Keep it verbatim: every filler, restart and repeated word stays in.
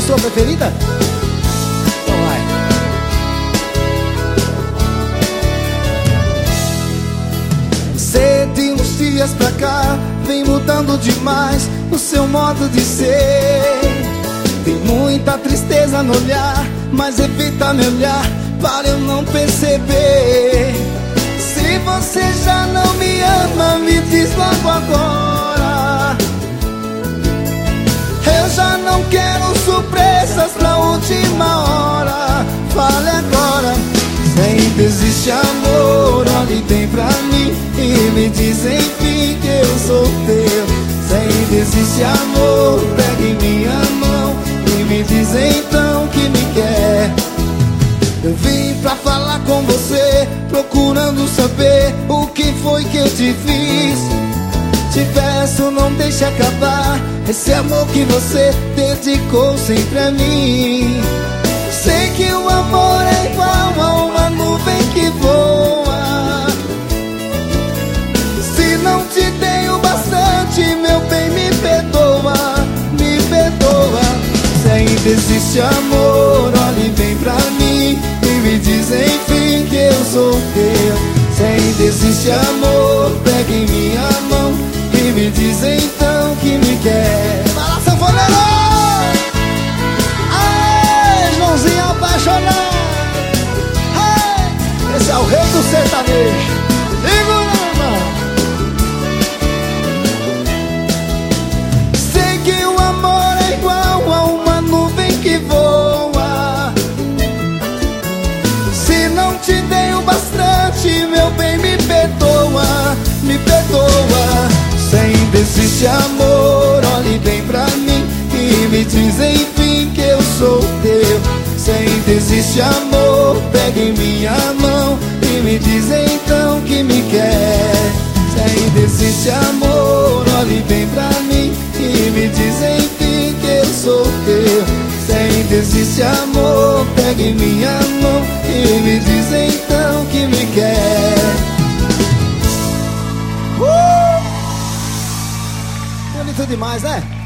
a sua preferida? Então vai. Você de uns dias pra cá vem mudando demais o seu modo de ser. Tem muita tristeza no olhar, mas evita me olhar para eu não perceber. Se você já não me ama, me diz logo agora. Eu já não quero surpresas pra última hora. Fale agora. Se ainda existe amor, olhe bem pra mim e me diz enfim que eu sou teu. Se ainda existe amor, pegue minha mão e me diz então que me quer. Eu vim pra falar com você, procurando saber o que foi que eu te fiz. Te peço, não deixe acabar esse amor que você dedicou sempre a mim. Sei que o amor é igual a uma nuvem que voa. Se não te dei o bastante, meu bem, me perdoa, me perdoa. Se ainda existe amor, olhe bem pra mim e me diz enfim que eu sou teu. Se ainda existe amor, pegue em minha mão e me diz então que me quer. Fala, sanfoneiro! Ai, Joãozinho apaixonado! Ai, esse é o rei do sertanejo. Segura, irmão! Sei que o amor é igual a uma nuvem que voa. Se não te dei o bastante, meu bem, me perdoa, me perdoa. Se ainda existe amor, olhe bem pra mim e me diz enfim que eu sou teu. Se ainda existe amor, pegue em minha mão e me diz então que me quer. Se ainda existe amor, olhe bem pra mim e me diz enfim que eu sou teu. Se ainda existe amor, pegue em minha mão e me diz então que me quer. Uh! Bonito demais, né?